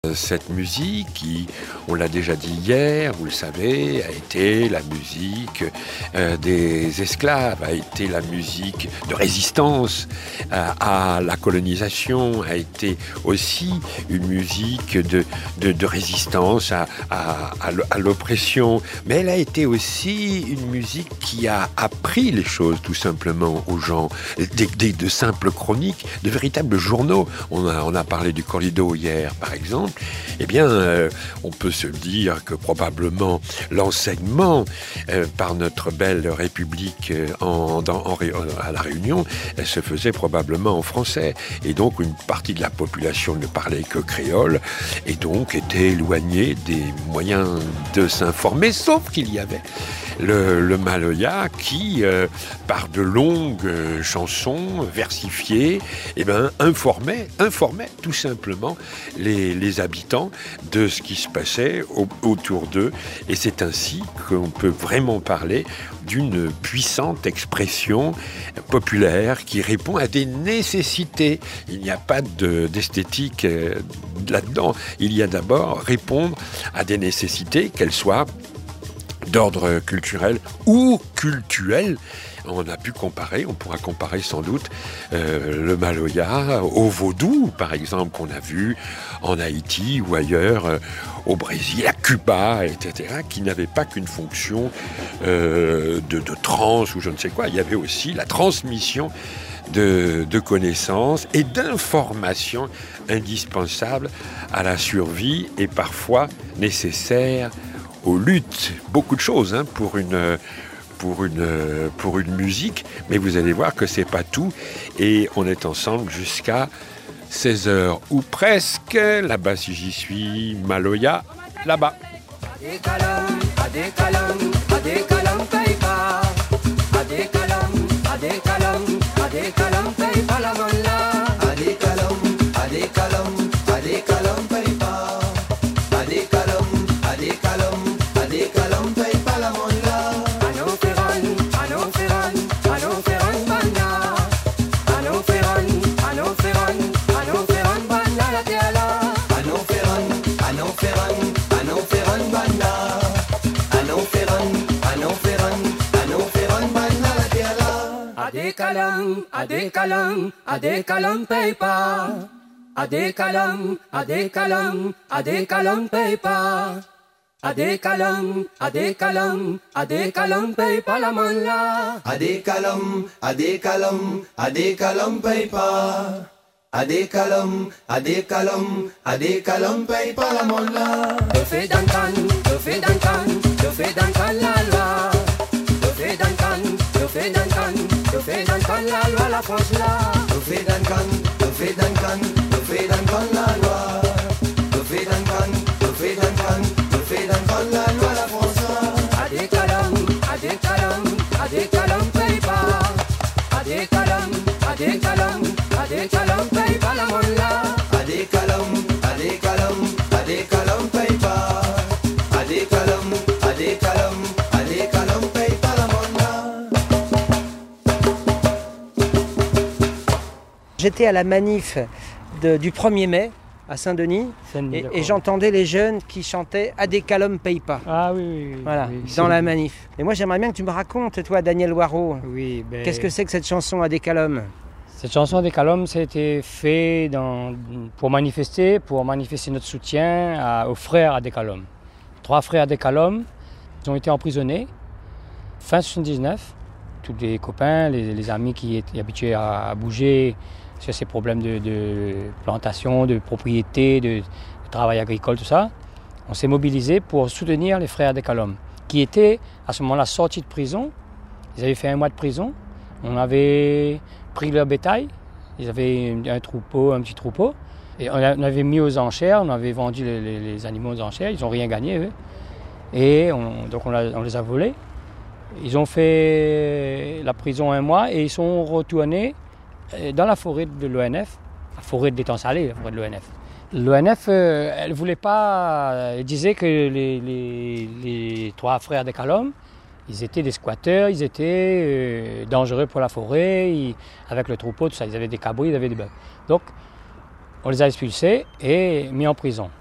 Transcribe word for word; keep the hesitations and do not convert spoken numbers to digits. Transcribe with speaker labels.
Speaker 1: Cette musique qui, on l'a déjà dit hier, vous le savez, a été la musique euh, des esclaves, a été la musique de résistance euh, à la colonisation, a été aussi une musique de, de, de résistance à, à, à l'oppression, mais elle a été aussi une musique qui a appris les choses tout simplement aux gens, des, des, de simples chroniques, de véritables journaux. On a, on a parlé du Corrido hier par exemple. Eh bien, euh, on peut se dire que probablement l'enseignement euh, par notre belle République euh, en, dans, en, à La Réunion elle se faisait probablement en français. Et donc, une partie de la population ne parlait que créole et donc était éloignée des moyens de s'informer, sauf qu'il y avait le, le Maloya qui, euh, par de longues euh, chansons versifiées, eh ben, informait, informait tout simplement les, les habitants de ce qui se passait au, autour d'eux. Et c'est ainsi qu'on peut vraiment parler d'une puissante expression populaire qui répond à des nécessités. Il n'y a pas de, d'esthétique euh, là-dedans. Il y a d'abord répondre à des nécessités, qu'elles soient d'ordre culturel ou cultuel. On a pu comparer, on pourra comparer sans doute euh, le Maloya au vaudou, par exemple, qu'on a vu en Haïti ou ailleurs, euh, au Brésil, à Cuba, et cetera, qui n'avait pas qu'une fonction euh, de, de transe ou je ne sais quoi. Il y avait aussi la transmission de, de connaissances et d'informations indispensables à la survie et parfois nécessaires aux luttes. Beaucoup de choses hein, pour une... Pour une, pour une musique, mais vous allez voir que c'est pas tout. Et on est ensemble jusqu'à seize heures, ou presque. Là-bas, si j'y suis, Maloya, là-bas.
Speaker 2: Adekalam, adekalam, adekalam paper. Adekalam, adekalam, adekalam paper. Adekalam, adekalam, adekalam paper la man la.
Speaker 3: Adekalam, adekalam, adekalam paper. Adekalam, adekalam, adekalam paper la man la.
Speaker 2: De fait dankan, de fait dankan, de fait dankan la loi. De fait dankan, de fait dankan. De fait dankan la loi la France là.
Speaker 3: De fait dankan, de fait dankan, de fait dankan la loi. De fait dankan, de fait dankan, de fait dankan la loi la France là.
Speaker 2: Adekalam, adekalam, adekalam paper. Adekalam, adekalam, adekalam paper la mon là.
Speaker 3: Adekalam, adekalam, adekalam paper. Adekalam, adekalam, adekalam paper la mon là.
Speaker 4: J'étais à la manif de, du premier mai à Saint-Denis et, et j'entendais les jeunes qui chantaient Adekalam paye pas.
Speaker 5: Ah oui, oui, oui.
Speaker 4: Voilà,
Speaker 5: oui,
Speaker 4: dans la manif. Et moi j'aimerais bien que tu me racontes, toi Daniel Waro,
Speaker 5: oui, ben,
Speaker 4: qu'est-ce que c'est que cette chanson Adekalam?
Speaker 5: Cette chanson Adekalam, c'était fait dans, pour manifester, pour manifester notre soutien à, aux frères Adekalam. Trois frères Adekalam, ils ont été emprisonnés fin soixante-dix-neuf. Tous les copains, les, les amis qui étaient habitués à, à bouger sur ces problèmes de, de plantation, de propriété, de, de travail agricole, tout ça. On s'est mobilisés pour soutenir les frères Adekalam, qui étaient à ce moment-là sortis de prison. Ils avaient fait un mois de prison. On avait pris leur bétail. Ils avaient un troupeau, un petit troupeau. Et on avait mis aux enchères, on avait vendu les, les, les animaux aux enchères. Ils n'ont rien gagné, eux. Et on, donc on, a, on les a volés. Ils ont fait la prison un mois et ils sont retournés dans la forêt de l'O N F, la forêt de l'étang salé, la forêt de l'O N F. L'O N F, euh, elle voulait pas, elle disait que les, les, les trois frères Adekalam, ils étaient des squatteurs, ils étaient euh, dangereux pour la forêt, ils, avec le troupeau, tout ça, ils avaient des cabris, ils avaient des bœufs. Donc, on les a expulsés et mis en prison.